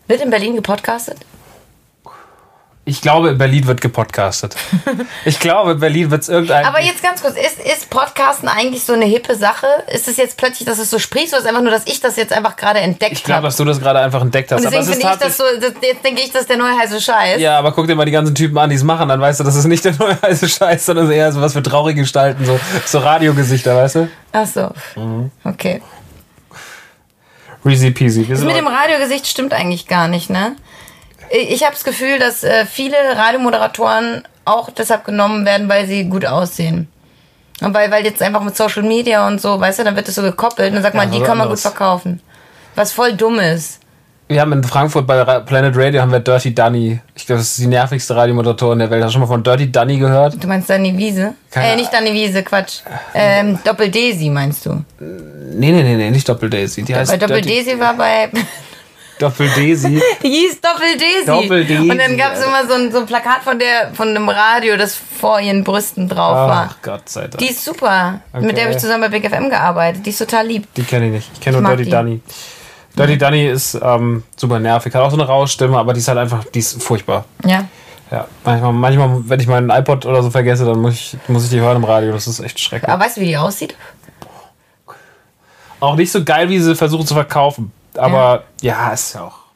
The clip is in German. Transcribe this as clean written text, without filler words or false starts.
Wird in Berlin gepodcastet? Ich glaube, in Berlin wird gepodcastet. Ich glaube, in Berlin wird es irgendein... Aber jetzt ganz kurz, ist Podcasten eigentlich so eine hippe Sache? Ist es jetzt plötzlich, dass es so sprichst, oder ist es einfach nur, dass ich das jetzt einfach gerade entdeckt habe? Ich glaube, dass du das gerade einfach entdeckt hast. Und deswegen finde ich das so, jetzt denke ich, das ist der neue heiße Scheiß. Ja, aber guck dir mal die ganzen Typen an, die es machen, dann weißt du, das ist nicht der neue heiße Scheiß, sondern eher so was für traurige Gestalten, so Radiogesichter, weißt du? Ach so, okay. Easy peasy. Das mit dem Radiogesicht stimmt eigentlich gar nicht, ne? Ich habe das Gefühl, dass viele Radiomoderatoren auch deshalb genommen werden, weil sie gut aussehen. Und weil jetzt einfach mit Social Media und so, weißt du, dann wird das so gekoppelt und dann sagt man, die kann man gut verkaufen. Was voll dumm ist. Wir haben in Frankfurt bei Planet Radio haben wir Dirty Danny. Ich glaube, das ist die nervigste Radiomoderatorin der Welt. Hast du schon mal von Dirty Danny gehört? Du meinst Danny Wiese? Nicht Danny Wiese, Quatsch. Doppel-Daisy meinst du? Nee, nicht Doppel-Daisy. Die heißt Doppel-Daisy war bei... Doppel-Daisy. Die hieß Doppel-Daisy. Doppel-Daisy. Und dann gab es immer so ein Plakat von einem Radio, das vor ihren Brüsten drauf war. Ach Gott sei Dank. Die ist super. Okay. Mit der habe ich zusammen bei Big FM gearbeitet. Die ist total lieb. Die kenne ich nicht. Ich kenne nur Dirty Danny. Dirty Danny ist super nervig. Hat auch so eine raue Stimme, aber die ist halt einfach, die ist furchtbar. Ja. Ja, manchmal, wenn ich meinen iPod oder so vergesse, dann muss ich die hören im Radio. Das ist echt schrecklich. Aber weißt du, wie die aussieht? Auch nicht so geil, wie sie versuchen zu verkaufen. Aber ja, ist ja auch...